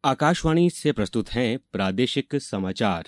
आकाशवाणी से प्रस्तुत हैं प्रादेशिक समाचार।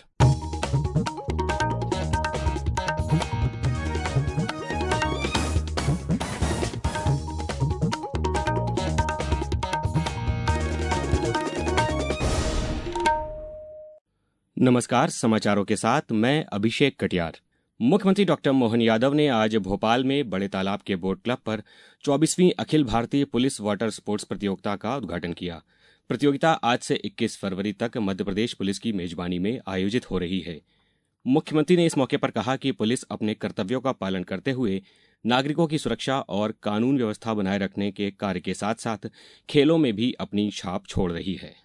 नमस्कार, समाचारों के साथ मैं अभिषेक कटियार। मुख्यमंत्री डॉक्टर मोहन यादव ने आज भोपाल में बड़े तालाब के बोट क्लब पर 24वीं Akhil Bharatiya police water sports प्रतियोगिता का उद्घाटन किया। प्रतियोगिता आज से 21 फरवरी तक मध्य प्रदेश पुलिस की मेजबानी में आयोजित हो रही है। मुख्यमंत्री ने इस मौके पर कहा कि पुलिस अपने कर्तव्यों का पालन करते हुए नागरिकों की सुरक्षा और कानून व्यवस्था बनाए रखने के कार्य के साथ साथ खेलों में भी अपनी छाप छोड़ रही है।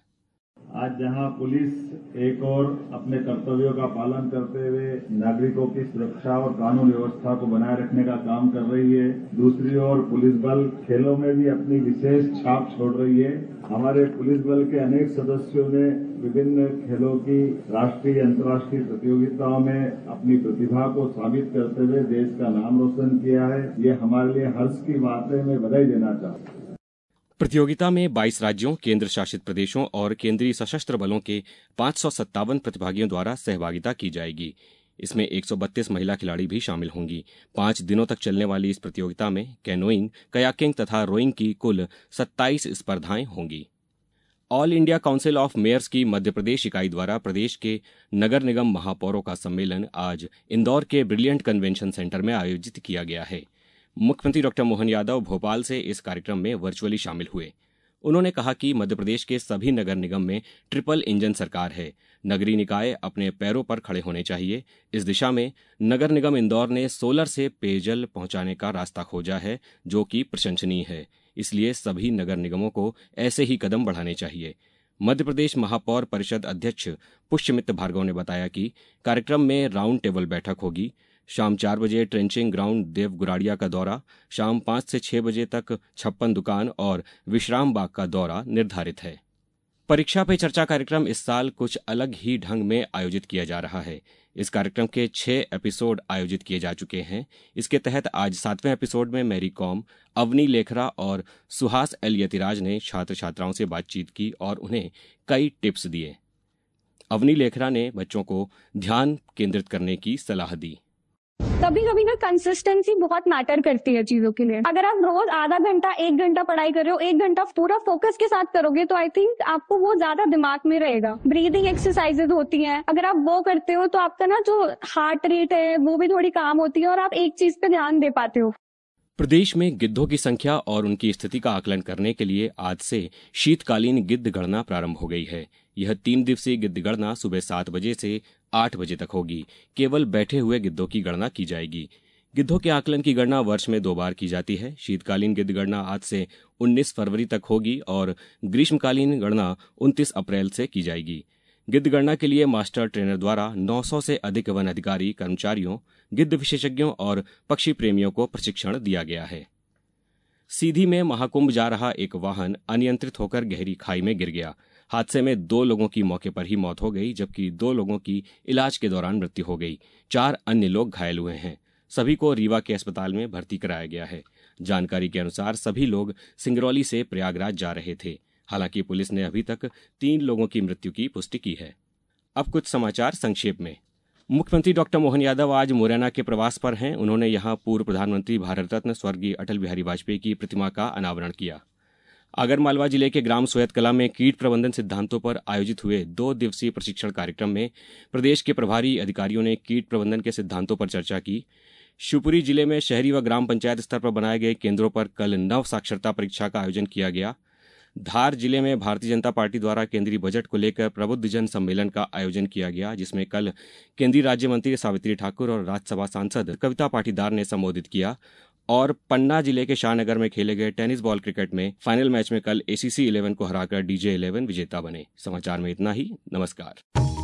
आज जहां पुलिस एक और अपने कर्तव्यों का पालन करते हुए नागरिकों की सुरक्षा और कानून व्यवस्था को बनाए रखने का काम कर रही है, दूसरी ओर पुलिस बल खेलों में भी अपनी विशेष छाप छोड़ रही है। हमारे पुलिस बल के अनेक सदस्यों ने विभिन्न खेलों की राष्ट्रीय अंतर्राष्ट्रीय प्रतियोगिताओं में अपनी प्रतिभा को साबित करते हुए देश का नाम रोशन किया है। ये हमारे लिए हर्ष की बात है। मैं बधाई देना चाहता हूं। प्रतियोगिता में 22 राज्यों, केंद्र शासित प्रदेशों और केंद्रीय सशस्त्र बलों के 557 प्रतिभागियों द्वारा सहभागिता की जाएगी। इसमें 132 महिला खिलाड़ी भी शामिल होंगी। 5 दिनों तक चलने वाली इस प्रतियोगिता में कैनोइंग, कयाकिंग तथा रोइंग की कुल 27 स्पर्धाएं होंगी। All India council of mayors की मध्य प्रदेश इकाई द्वारा प्रदेश के नगर निगम महापौरों का सम्मेलन आज इंदौर के ब्रिलियंट कन्वेंशन सेंटर में आयोजित किया गया है। मुख्यमंत्री डॉक्टर मोहन यादव भोपाल से इस कार्यक्रम में वर्चुअली शामिल हुए। उन्होंने कहा कि मध्य प्रदेश के सभी नगर निगम में ट्रिपल इंजन सरकार है। नगरीय निकाय अपने पैरों पर खड़े होने चाहिए। इस दिशा में नगर निगम इंदौर ने सोलर से पेयजल पहुंचाने का रास्ता खोजा है, जो कि प्रशंसनीय है। इसलिए सभी नगर निगमों को ऐसे ही कदम बढ़ाने चाहिए। मध्य प्रदेश महापौर परिषद अध्यक्ष पुष्यमित्र भार्गव ने बताया कि कार्यक्रम में राउंड टेबल बैठक होगी। शाम 4 बजे ट्रेंचिंग ग्राउंड देव गुराड़िया का दौरा, शाम 5 से 6 बजे तक 56 दुकान और विश्राम बाग का दौरा निर्धारित है। परीक्षा पे चर्चा कार्यक्रम इस साल कुछ अलग ही ढंग में आयोजित किया जा रहा है। इस कार्यक्रम के 6 एपिसोड आयोजित किए जा चुके हैं। इसके तहत आज 7वें एपिसोड में मैरी कॉम, अवनी लेखरा और सुहास एल यतिराज ने छात्र छात्राओं से बातचीत की और उन्हें कई टिप्स दिए। अवनी लेखरा ने बच्चों को ध्यान केंद्रित करने की सलाह दी। कभी कभी ना कंसिस्टेंसी बहुत मैटर करती है चीजों के लिए। अगर आप रोज आधा घंटा 1 घंटा पढ़ाई कर रहे हो, 1 घंटा पूरा फोकस के साथ करोगे तो आई थिंक आपको वो ज्यादा दिमाग में रहेगा। ब्रीदिंग एक्सरसाइजेज होती हैं, अगर आप वो करते हो तो आपका ना जो हार्ट रेट है वो भी थोड़ी काम होती है और आप एक चीज पे ध्यान दे पाते हो। प्रदेश में गिद्धों की संख्या और उनकी स्थिति का आकलन करने के लिए आज से शीतकालीन गिद्ध गणना प्रारंभ हो गई है। यह 3 दिवसीय गिद्ध गणना सुबह 7 बजे से 8 बजे तक होगी। केवल बैठे हुए गिद्धों की गणना की जाएगी। गिद्धों के आकलन की गणना वर्ष में 2 बार की जाती है। शीतकालीन गिद्ध गणना आज से 19 फरवरी तक होगी और ग्रीष्मकालीन गणना 29 अप्रैल से की जाएगी। गिद्ध गणना के लिए मास्टर ट्रेनर द्वारा 900 से अधिक वन अधिकारी, कर्मचारियों, गिद्ध विशेषज्ञों और पक्षी प्रेमियों को प्रशिक्षण दिया गया है। सीधी में महाकुंभ जा रहा एक वाहन अनियंत्रित होकर गहरी खाई में गिर गया। हादसे में 2 लोगों की मौके पर ही मौत हो गई, जबकि 2 लोगों की इलाज के दौरान मृत्यु हो गई। 4 अन्य लोग घायल हुए हैं। सभी को रीवा के अस्पताल में भर्ती कराया गया है। जानकारी के अनुसार सभी लोग सिंगरौली से प्रयागराज जा रहे थे। हालांकि पुलिस ने अभी तक 3 लोगों की मृत्यु की पुष्टि की है। अब कुछ समाचार संक्षेप में। मुख्यमंत्री डॉक्टर मोहन यादव आज मुरैना के प्रवास पर हैं। उन्होंने यहां पूर्व प्रधानमंत्री भारत रत्न स्वर्गीय अटल बिहारी वाजपेयी की प्रतिमा का अनावरण किया। आगरमालवा जिले के ग्राम सोयत कला में कीट प्रबंधन सिद्धांतों पर आयोजित हुए 2 दिवसीय प्रशिक्षण कार्यक्रम में प्रदेश के प्रभारी अधिकारियों ने कीट प्रबंधन के सिद्धांतों पर चर्चा की। शिवपुरी जिले में शहरी व ग्राम पंचायत स्तर पर बनाए गए केंद्रों पर कल नव साक्षरता परीक्षा का आयोजन किया गया। धार जिले में भारतीय जनता पार्टी द्वारा केंद्रीय बजट को लेकर प्रबुद्ध जन सम्मेलन का आयोजन किया गया, जिसमें कल केंद्रीय राज्य मंत्री सावित्री ठाकुर और राज्यसभा सांसद कविता पाटीदार ने संबोधित किया। और पन्ना जिले के शाहनगर में खेले गए टेनिस बॉल क्रिकेट में फाइनल मैच में कल ACC 11 को हराकर DJ 11 विजेता बने। समाचार में इतना ही। नमस्कार।